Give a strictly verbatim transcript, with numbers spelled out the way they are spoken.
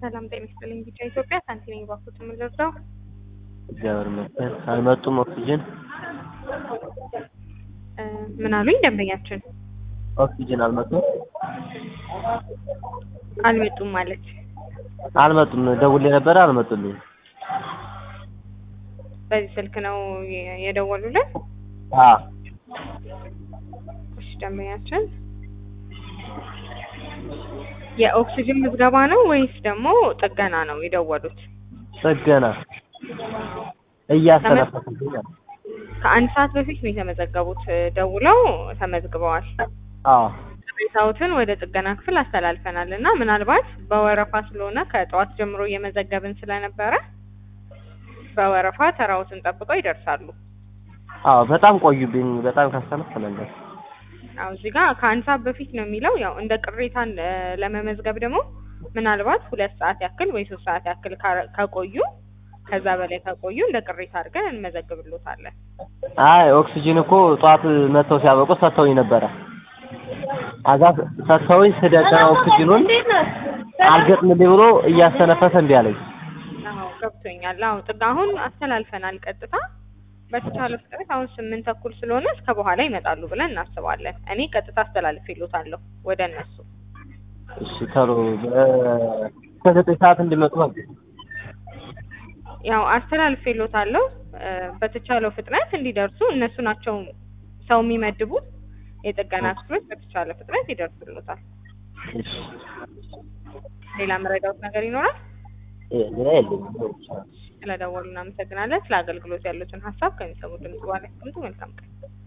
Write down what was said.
ሰላም ጤና ይስጥልኝ። ቢጫ ኢትዮጵያ ሳንቲም ባንኩት ምንደርሰው እግዚአብሔር ይመስገን። አልመጡም ኦክሲጅን ምን አሉኝ ደንበኛችን? ኦክሲጅን አልመጡም አልመጡም ማለት አልመጡም። ደውዬ ነበር አልመጡልኝ። በዚህ ስልክ ነው የደወሉልን? አዎ። እሺ ደንበኛችን የኦክሲጅን ምዝገባ ነው ወይስ ደግሞ ጥገና ነው የደወሉት? ጥገና እያስተነፈሱኝ። ከአንድ ሰዓት በፊት ነው የተመዘገቡት። ደውለው ተመዝግበዋል። አዎ። ቅሬታዎትን ወደ ጥገና ክፍል አስተላልፈናል እና ምናልባት በወረፋ ስለሆነ ከጠዋት ጀምሮ እየመዘገብን ስለነበረ በወረፋ ተራዎትን ጠብቀው ይደርሳሉ። አዎ በጣም ቆዩብኝ። በጣም ካስተነፈ ነበር። አዎ እዚህ ጋር ከአንድ ሰዓት በፊት ነው የሚለው። ያው እንደ ቅሬታን ለመመዝገብ ደግሞ ምናልባት ሁለት ሰዓት ያክል ወይ ሶስት ሰዓት ያክል ከቆዩ ከዛ በላይ ከቆዩ እንደ ቅሬታ አድርገን እንመዘግብሎታለን። አይ ኦክሲጅን እኮ ጧት መተው ሲያበቁ ሰጥተውኝ ነበረ። አዛ ሰጥተውኝ ስደቀ ኦክሲጅኑን አልገጥምልኝ ብሎ እያስተነፈሰ እንዴ አለኝ። አዎ ገብቶኛል። አዎ ጥጋሁን አስተላልፈናል ቀጥታ በተቻለ ፍጥነት አሁን ስምንት ተኩል ስለሆነ እስከ በኋላ ይመጣሉ ብለን እናስባለን። እኔ ቀጥታ አስተላልፌሎታለሁ ወደ እነሱ። እሺ ተሮ ከዘጠኝ ሰዓት እንዲመጡ ነው። ያው አስተላልፌሎታለሁ በተቻለው ፍጥነት እንዲደርሱ እነሱ ናቸው ሰው የሚመድቡት። የጥገና ክፍሎች በተቻለ ፍጥነት ይደርሱልዎታል። እሺ ሌላ መረዳት ነገር ይኖራል? የለም። ስለደወሉ እናመሰግናለን። ስለ አገልግሎት ያሉትን ሀሳብ ከሚሰሙ ድምጽ ባለ መልካም ቀን።